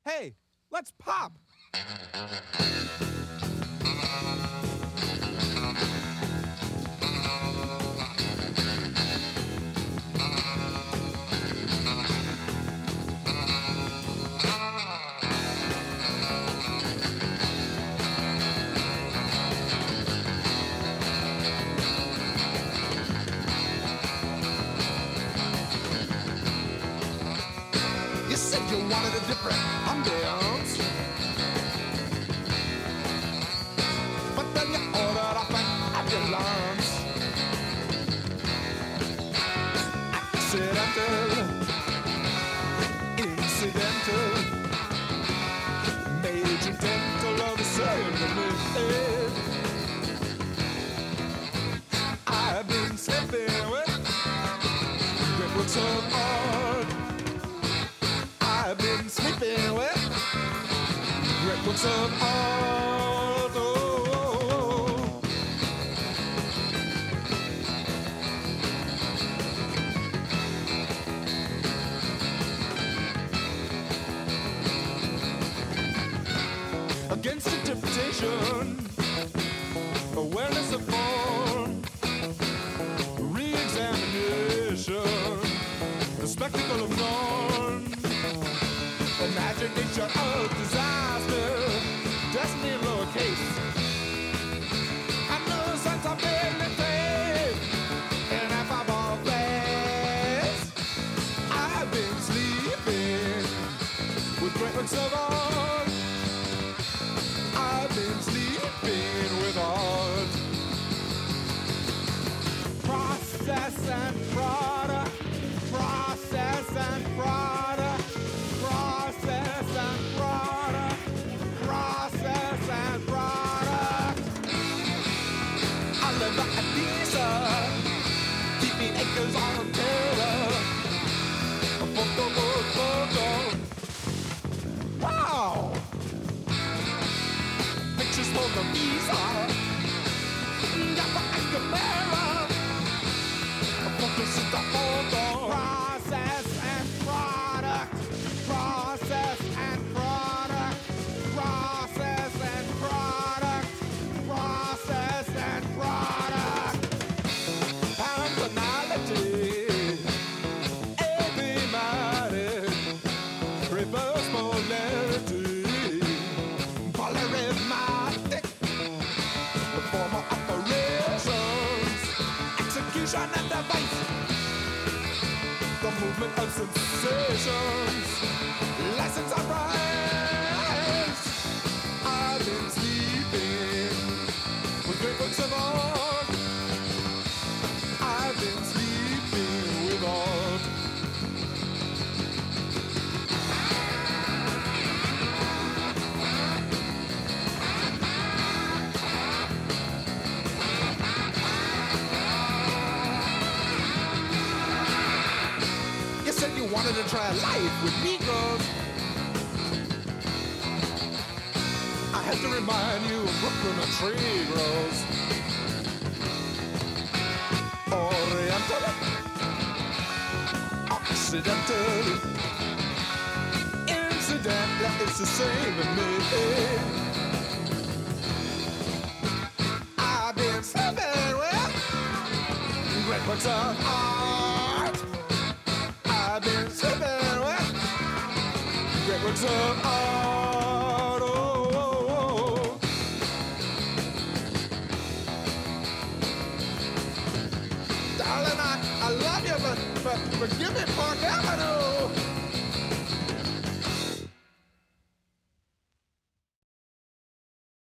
Hey, let's pop! You said you wanted a different ambiance, but then you ordered up an ambulance. Incidental, major dental of the same. I've been slipping with great works of art. I've been sleeping with great books of art. Oh. Against interpretation, awareness of form, re-examination, the spectacle of norm. Imagination of disaster, destiny in lowercase, and no sensibility in a bubble place. I've been sleeping with great works of art. I've been sleeping with art. Process and product, process and product. Process and product, process and product. I live at Ibiza, keeping acres on terror. Photo. Wow! Pictures for the visa. Got the camera. Focus is the photo. Process and product. Process and product, process and product, process and product. Personality, enigmatic, reverse polarity, polyrhythmic, formal operations, execution and device. The movement of sensations, license of rights. I've been sleeping with great books of art. I've been sleeping with art. You said you wanted to try life with Negroes. I had to remind you of Brooklyn, a tree grows. Oriental, Occidental, incidental, it's the same with me. I've been sleeping with great books of art. I've been sleeping with great works of art. Oh. Darling, I love you, but give me Park Avenue.